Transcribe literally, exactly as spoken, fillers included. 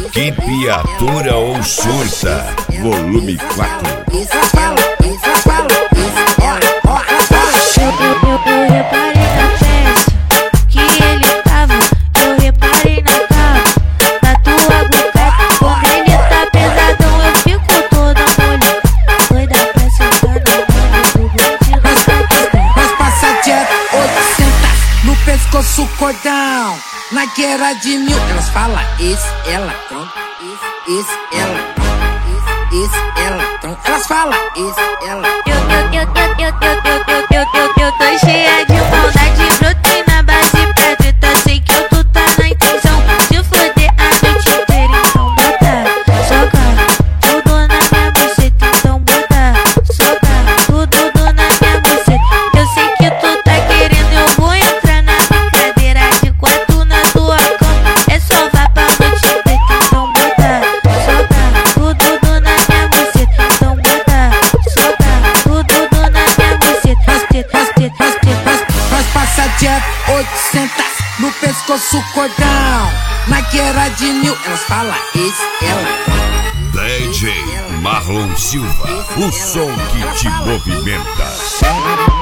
equipe atura ou surta, volume quatro. Isso fala, isso fala, isso fala, ó, Eu, eu, eu reparei na festa que ele tava, eu reparei na capa da tua boca. Quando ele tá pesadão eu fico toda molhada, doida pra sentar na mão do bandido. nós passa direto oitocentos no pescoço cordão. Na guerra de mil, elas falam esse, ela, tronco, esse, esse, ela, tronco, esse, esse, ela, tronco. Elas falam esse, ela. Eu, eu, eu, eu, eu, eu, eu, eu, eu, eu, eu tô cheia de maldade, brotei na base pra treta. Sei que eu tu tá na intenção de foder a noite inteira. Então bota, soca, tudo na minha buceta. Então bota, soca, tudo na minha buceta. Eu sei que tu tá querendo, eu vou entrar na brincadeira de quatro na tua cama. É só vá pra noite inteira. Então bota, soca, tudo na minha buceta. Então bota, soca, tudo na minha buceta. Nós passa direto oitocentos no pescoço cordão. Na guerra de mil, elas falam esse, ela. D J Marlon Silva, o som que te movimenta.